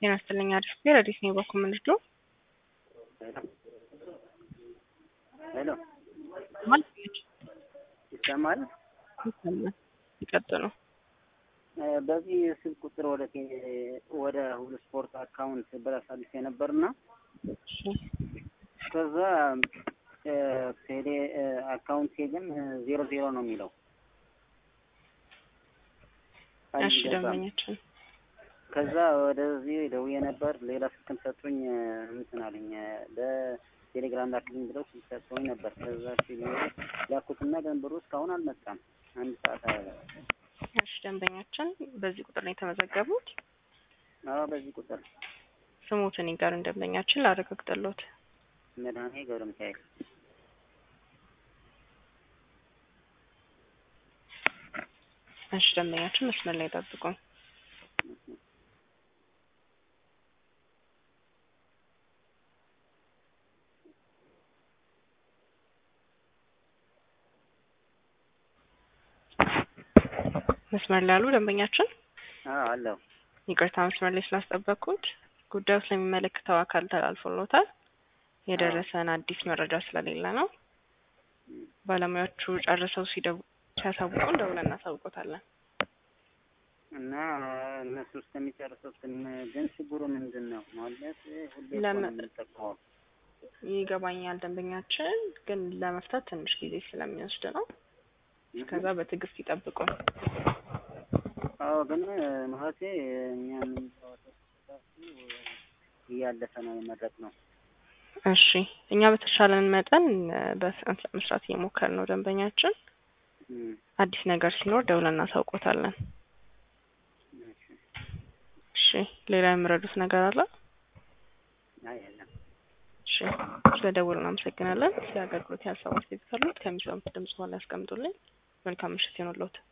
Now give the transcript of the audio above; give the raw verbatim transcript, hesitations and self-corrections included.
ጤናስጥልኝ አዲስ ቢራ አዲስ ነው በኮመንት ነው ሄሎ ማለት ይሰማል ይሰማል ይቀጥሉ በዚህ ስልክ ቁጥር ወደ ወደ ሁሉ ስፖርት አካውንት በራሳልፍ የነበርና ከዛ ቴሌ አካውንት ግን ዜሮ ዜሮ ነው የሚለው እሺ ደምኛችን ከዛ ወደዚህ ደውዬ ነበር ሌላ ስልክም ሰጡኝ እንትን አለኝ በቴሌግራም ላክልኝ ብለው ሰጡኝ ነበር ከዛ ሲል ያኩትና ገንብሩ እስካሁን አልመጣም አንድ ሰዓት አለ እሺ ደምኛችን በዚህ ቁጥር ነው የተመዘገቡት አዎ በዚህ ቁጥር ስሙትን ይጋር እንደምኛችን ላረጋግጥልዎት መድኃኔ ገብረ ሚካኤል እሺ ደምኛችን መስመር ላይ ተጠብቁ መስመር ላይ አሉ ደምኛችን አዎ አለው ይቅርታ መስመር ላይ ስላስጠበቅኩት ጉዳዩ ስለሚመለከተው አካል ተላልፎልዎታል የደረሰን አዲስ መረጃ ስለሌለ ነው ባለሙያዎቹ ጨርሰው ሲደው ሲያሳውቁን ደውለን እናሳውቆታለን እና እነሱ እስከሚጨርሱት ግን ችግሩ ምንድነው ማለት ሁሌ ለምንጠቀመው ይገባኛል ደንበኛችን ግን ለመፍታት ትንሽ ጊዜ ስለሚወስድ ነው ከዛ በትዕግስት ይጠብቁ አዎ ግን ማለት እኛም ያለፈ ነው የመረጥነው እሺ እኛ በተሻለን መጠን በፍጥነት ለመስራት እየሞከርን ነው ደንበኛችን አዲስ ነገር ሲኖር ደውለን እናሳውቆታለን እሺ ሌላ የምረዱት ነገር አለ አይ የለም እሺ ስለደወሉን አመሰግናለን ስለ አገልግሎት ያሳውቁት ይፈልጉት ከሚሰሙት ድምጽ ሆነ ያስቀምጡልኝ መልካም ምሽት ይሁንልዎት